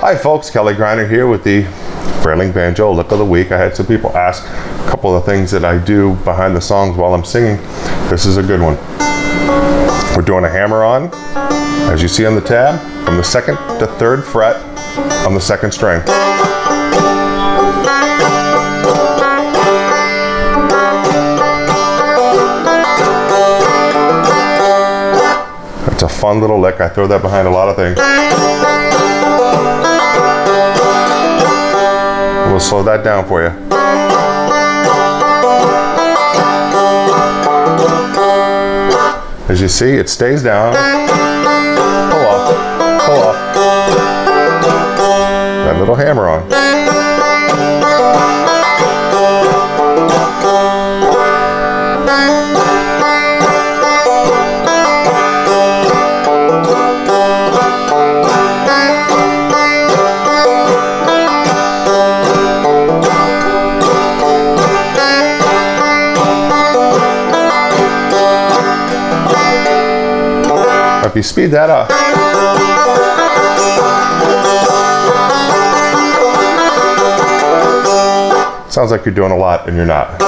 Hi folks, Kelly Greiner here with the Frayling Banjo Look of the Week. I had some people ask a couple of things that I do behind the songs while I'm singing. This is a good one. We're doing a hammer-on, as you see on the tab, from the 2nd to 3rd fret on the 2nd string. It's a fun little lick. I throw that behind a lot of things. We'll slow that down for you. As you see, it stays down. Pull off, pull off. That little hammer on. If you speed that up, sounds like you're doing a lot and you're not.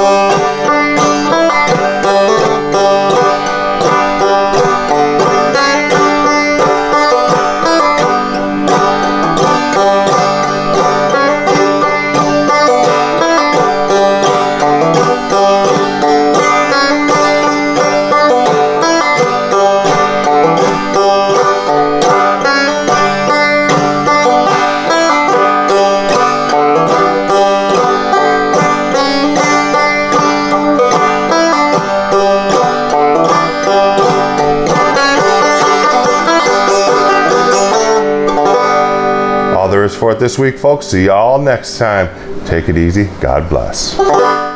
All there is for it this week, folks. See y'all next time. Take it easy. God bless.